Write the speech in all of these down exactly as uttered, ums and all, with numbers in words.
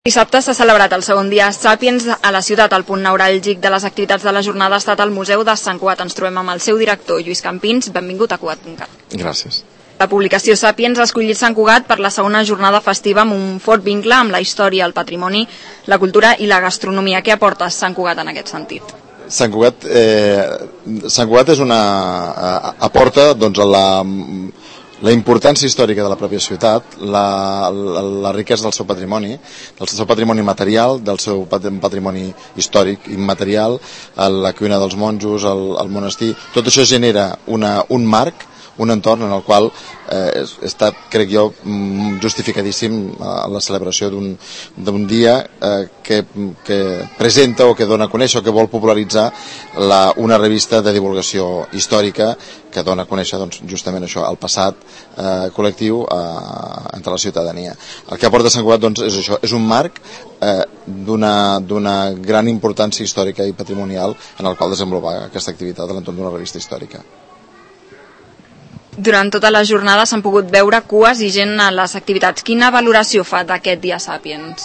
Dissabte s'ha celebrat el segon dia Sàpiens a la ciutat. El punt neuràlgic de les activitats de la jornada ha estat el Museu de Sant Cugat. Ens trobem amb el seu director, Lluís Campins. Benvingut a Cugat punt cat. Gràcies. La publicació Sàpiens ha escollit Sant Cugat per la segona jornada festiva amb un fort vincle amb la història, el patrimoni, la cultura i la gastronomia. Què aporta Sant Cugat en aquest sentit? Sant Cugat, eh, Sant Cugat és una, eh, aporta doncs, la, la importància històrica de la pròpia ciutat, la, la, la riquesa del seu patrimoni, del seu patrimoni material, del seu patrimoni històric, immaterial, la cuina dels monjos, el, el monestir. Tot això genera una, un marc, un entorn en el qual eh, està, crec jo, justificadíssim eh, la celebració d'un dia eh, que, que presenta o que dona a conèixer o que vol popularitzar la, una revista de divulgació històrica que dona a conèixer doncs, justament això, el passat eh, col·lectiu eh, entre la ciutadania. El que aporta Sant Cugat doncs, és això, és un marc eh, d'una gran importància històrica i patrimonial en el qual desenvolupar aquesta activitat a l'entorn d'una revista històrica. Durant tota la jornada s'han pogut veure cues i gent a les activitats. Quina valoració fa d'aquest dia Sàpiens?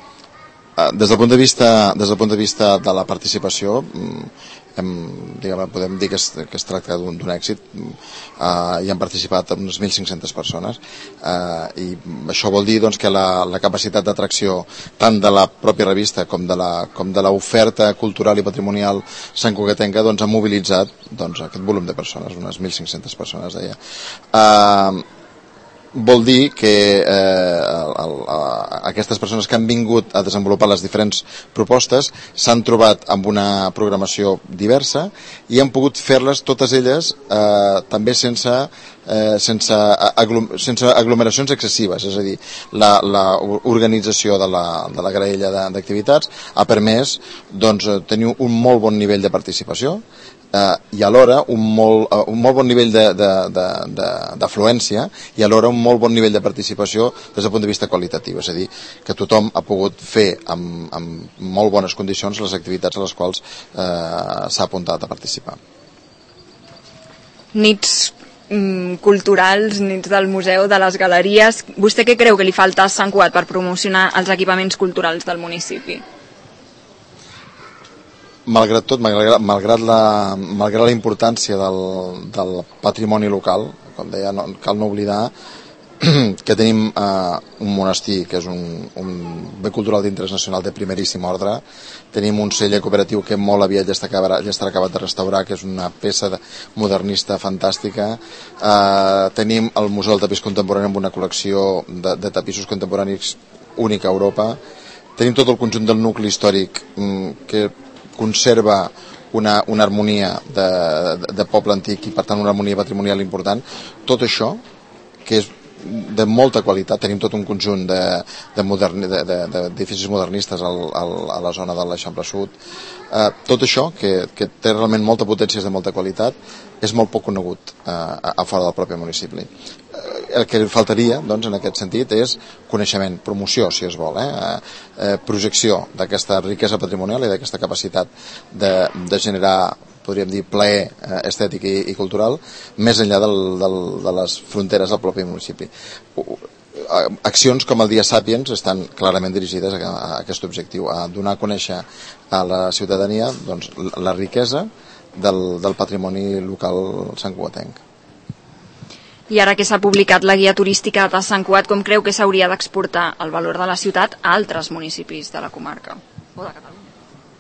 Des del punt de vista, des del punt de vista de la participació, hem, diguem, podem dir que es, que es tracta d'un èxit. Uh, hi han participat unes mil cinc-centes persones uh, i això vol dir doncs, que la, la capacitat d'atracció tant de la pròpia revista com de la, com de l'oferta cultural i patrimonial santcugatenca doncs, ha mobilitzat doncs, aquest volum de persones, unes mil cinc-centes persones deia. Uh, vol dir que eh, el, el, aquestes persones que han vingut a desenvolupar les diferents propostes s'han trobat amb una programació diversa i han pogut fer-les totes elles eh, també sense, eh, sense, aglom sense aglomeracions excessives, és a dir, l'organització de, la, de la graella d'activitats ha permès doncs, tenir un molt bon nivell de participació Uh, i alhora un molt, uh, un molt bon nivell d'afluència i alhora un molt bon nivell de participació des del punt de vista qualitatiu, és a dir, que tothom ha pogut fer amb, amb molt bones condicions les activitats a les quals uh, s'ha apuntat a participar. Nits mm, culturals, nits del museu, de les galeries. Vostè què creu que li falta a Sant Cugat per promocionar els equipaments culturals del municipi? Malgrat tot, malgrat, malgrat, la, malgrat la importància del, del patrimoni local, com deia, no, cal no oblidar que tenim eh, un monestir que és un, un bé cultural d'interès nacional de primeríssim ordre, tenim un celler cooperatiu que molt aviat ja està acabat, ja està acabat de restaurar, que és una peça de, modernista fantàstica, eh, tenim el Museu del Tapís Contemporani amb una col·lecció de, de tapissos contemporanis única a Europa, tenim tot el conjunt del nucli històric mm, que conserva una, una harmonia de, de, de poble antic i per tant una harmonia patrimonial important. Tot això que és de molta qualitat, tenim tot un conjunt d'edificis modernistes al, al, a la zona de l'Eixample Sud, eh, tot això que, que té realment molta potència, és de molta qualitat, és molt poc conegut eh, a, a fora del propi municipi. Eh, el que faltaria doncs, en aquest sentit és coneixement, promoció si es vol, eh, eh, projecció d'aquesta riquesa patrimonial i d'aquesta capacitat de, de generar, podríem dir, plaer eh, estètic i, i cultural més enllà del, del, de les fronteres del propi municipi. Accions com el Dia Sàpiens estan clarament dirigides a, a aquest objectiu, a donar a conèixer a la ciutadania doncs, la riquesa del, del patrimoni local santcugatenc. I ara que s'ha publicat la guia turística de Sant Cugat, com creu que s'hauria d'exportar el valor de la ciutat a altres municipis de la comarca o de Catalunya?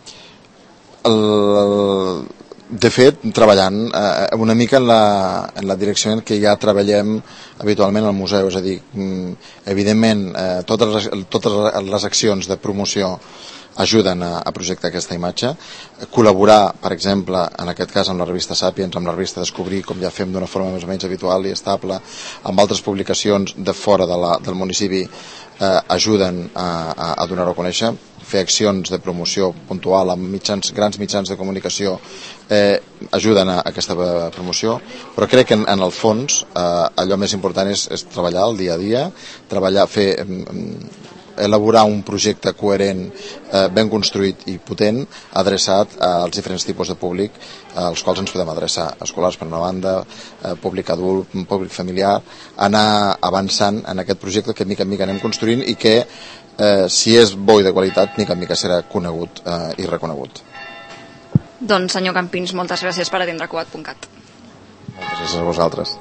El, de fet, treballant eh, una mica en la, en la direcció en què ja treballem habitualment al museu, és a dir, evidentment eh, totes, les, totes les accions de promoció ajuden a, a projectar aquesta imatge, col·laborar, per exemple, en aquest cas amb la revista Sàpiens, amb la revista Descobrir, com ja fem d'una forma més o menys habitual i estable, amb altres publicacions de fora de la, del municipi, eh, ajuden a, a, a donar-ho a conèixer, fer accions de promoció puntual amb mitjans, grans mitjans de comunicació eh, ajuden a, a aquesta promoció, però crec que en, en el fons eh, allò més important és, és treballar el dia a dia, treballar, fer... Eh, elaborar un projecte coherent, eh, ben construït i potent, adreçat als diferents tipus de públic als quals ens podem adreçar, escolars per una banda, eh, públic adult, públic familiar, anar avançant en aquest projecte que mica en mica anem construint i que, eh, si és bo i de qualitat, mica en mica serà conegut eh, i reconegut. Doncs senyor Campins, moltes gràcies per atendre Cugat punt cat. Moltes gràcies a vosaltres.